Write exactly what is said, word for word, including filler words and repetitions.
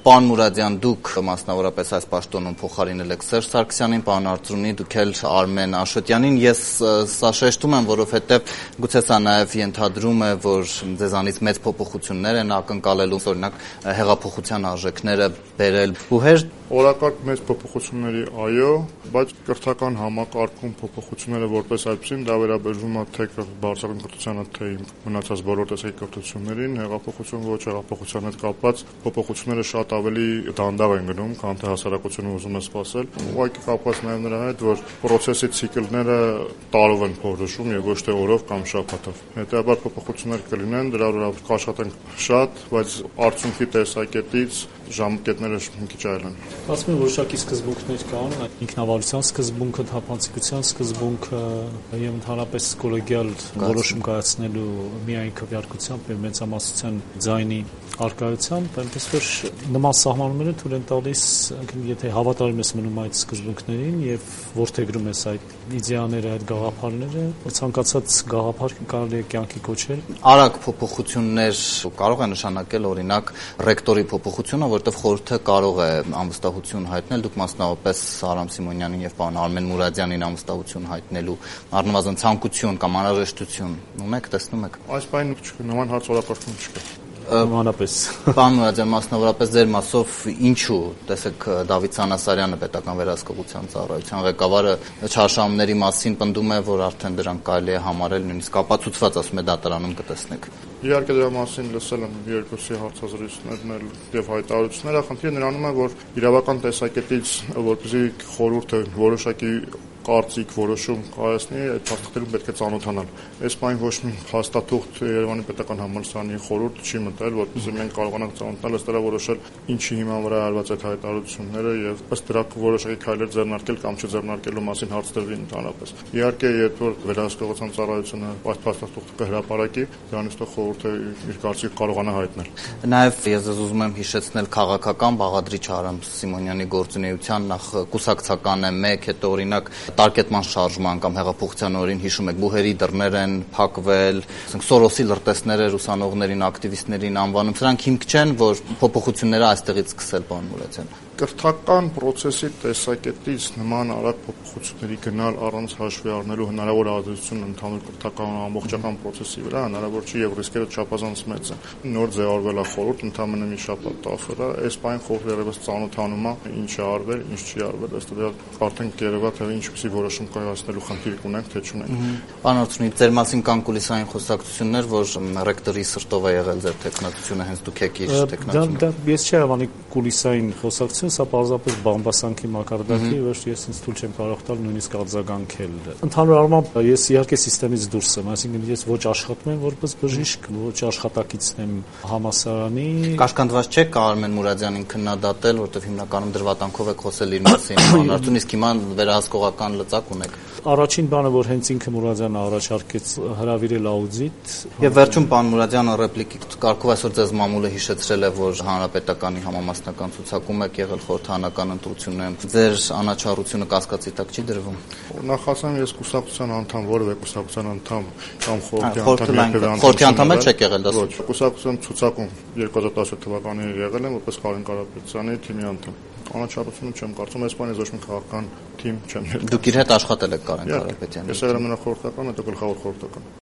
Պարոն Մուրադյան, դուք մասնավորապես այս պաշտոնում փոխարինել եք Սերժ Սարգսյանին, պարոն Արծրունի, դուք էլ Արմեն Աշոտյանին։ Ես սա շեշտում եմ, որովհետև գուցե սա նաև ենթադրում է, որ ձեզանից մեծ փոփոխություններ են ակնկալելու, օրինակ հեղափոխության արժեքները բերել բուհեր։ Օրակարգ մեծ փոփոխությունների այո, բայց կրթական համակարգում փոփոխությունները որպես այդպեսին դա վերաբերվում է թե բարձրագույն կրթությանը, թե մնացած բոլոր տեսակի կրթություններին, հեղափոխություն ոչ հեղափոխության հետ կապված փոփոխությունները շատ ավելի դանդաղ են գնում, քան թե հասարակությունը ուզում է սպասել։ Ուղղակի կապված նաև նրա հետ, որ պրոցեսի ցիկլները տարով են փոխվում եւ ոչ թե օրով կամ շաբաթով։ Հետեւաբար փոփոխություններ կլինեն, դրա վրա կաշխատենք շատ, բայց արդյունքի տեսակետից ժամկետները մի քիչ այլ են։ Ասում եմ, որոշակի սկզբունքներ կան, ինքնավարության սկզբունքը, թափանցիկության սկզբունքը եւ ընդհանրապես կոլեգիալ որոշում կայացնելու միայն քվեարկությամբ եւ մեծամասնության ձայնի արկայությամբ, այնպես որ նման սահմանումները թույլ են տալիս, եթե հավատարիմ ես մնում այդ սկզբունքներին եւ որդեգրում ես այդ իդեաները, այդ գաղափարները, ցանկացած գաղափար կարելի է կյանքի կոչել։ Արագ փոփոխություններ կարող է նշանակել օրինակ ռեկտորի փոփոխությունը, որտեղ խորհուրդը կարող է անվստահություն հայտնել, դուք մասնավորապես Արամ Սիմոնյանին եւ պարոն Արմեն Մուրադյանին անվստահություն հայտնելու առնվազն ցանկություն կամ անհրաժեշտություն ունեք, տեսնում եք։ Այս բանը նման հարց օրակարգում չկա։ Նմանապես։ Պարոն Մուրադյան, մասնավորապես ձեր մասով ինչու, տեսեք Դավիթ Սանասարյանը պետական վերահսկողության ծառայության ղեկավարը չարշահամների մասին պնդում է, որ արդեն դրանք կարելի է համարել նույնիսկ ապացուցված, ասում է դատարանում կտեսնեք։ Իհարկե դրա մասին լսել եմ երկուսի հարցազրույցներն եւ հայտարարությունները, խնդիրը նրանում է, որ իրավական տեսակետից որպեսզի խորհուրդը որոշակի կարծիք որոշում կայացնի, այդ փաստաթղթերում պետք է ծանոթանալ։ Այս բանը ոչ մի հաստատուղթ Երևանի պետական համալսարանի խորհուրդ չի մտել, որպեսզի մենք կարողանանք ծանոթանալ, ըստ դրա որոշել ինչի հիման վրա արված այդ հայտարարությունները եւ ըստ դրա որոշակի քայլեր ձեռնարկել կամ չձեռնարկելու մասին հարց դրվի ընդհանրապես։ Իհարկե, երբ որ վերահսկողության ծառայությունը այս փաստաթղթը կհրապարակի, դրանից հետո խորհուրդը իր կարծիքը կարողանա հայտնել։ Նաեւ ես ուզում եմ հիշեցնել քաղաքական բաղադրիչ Արամ Սիմոնյանի գործունեության նախ կուսակցական է մեկ, հետո օրինակ տարկետման շարժման կամ հեղափոխության օրին հիշում եք բուհերի դռներ են փակվել, ասենք Սորոսի լրտեսները ուսանողներին, ակտիվիստներին անվանում, սրանք հիմք չեն, որ փոփոխությունները այստեղից սկսել, պարոն Մուրադյան։ Կրթական process-ի տեսակետից նման արագ փոփոխությունների գնալ առանց հաշվի առնելու հնարավոր ազդեցություն ընդհանուր կրթական ամբողջական process-ի վրա հնարավոր չի եւ ռիսկերը չափազանց մեծ են։ Նոր ձևավորվել է խորհուրդ, ընդհանրապես մի շաբաթ տասը, այս բանը խորհուրդը երևս ծանոթանում է, ինչ է արվել, ինչ չի արվել, ըստ դրա արդեն կերևա թե ինչպեսի որոշում կայացնելու խնդիր կունենք, թե չունենք։ Պարոն Արծրունի, ձեր մասին կան կուլիսային խոսակցություններ, որ ռեկտորի սրտով է եղել ձեր տեխնատությունը, հենց դուք եք իր տեխնատությունը։ Դա ես չի հավանի կուլիսային խոսակցություն, սա պարզապես բամբասանքի մակարդակի, որ ես ինձ թույլ չեմ կարող տալ նույնիսկ արձագանքել։ Ընդհանուր առմամբ ես իհարկե համակարգից դուրս եմ, այսինքն ես ոչ աշխատում եմ որպես բժիշկ, ոչ աշխատակիցն եմ համալսարանի։ Կաշկանդված չեք Արմեն Մուրադյանին քննադատել, որովհետև հիմնականում դրվատանքով եք խոսել իր մասին, պարոն Արծրունի, իսկ հիմա վերահսկողական լծակ ունեք։ Առաջին բանը, որ հենց ինքը Մուրադյանը առաջարկեց հրավիրել աուդիտ։ Եվ վերջում պարոն Մուրադյանը ռեպլիկի կարգով այսօր ձեզ մամուլը հիշեցրել է, որ հանրապետականի համամասնական ցուցակում եք եղել խորհրդանական ընտրություններում։ Ձեր անաչառությունը կասկածի տակ չի դրվում։ Նախ ասեմ, ես կուսակցության անդամ, որևէ կուսակցության անդամ կամ խորհրդի անդամ, խորհրդի անդամ չեք եղել, դա։ Ոչ, կուսակցության ցուցակում երկու հազար տասը թվականին եղել եմ որպես Կարեն Կարապետյանի թիմի անդամ։ Անաչառությունը չեմ կարծում, այս բանը ոչ մի քաղաքական թիմ չեմ եղել։ Դուք իր հետ աշխատել եք Կարեն Կարապետյանի։ Ես եղել եմ նրա խորհրդական, հետո գլխավոր խորհրդական։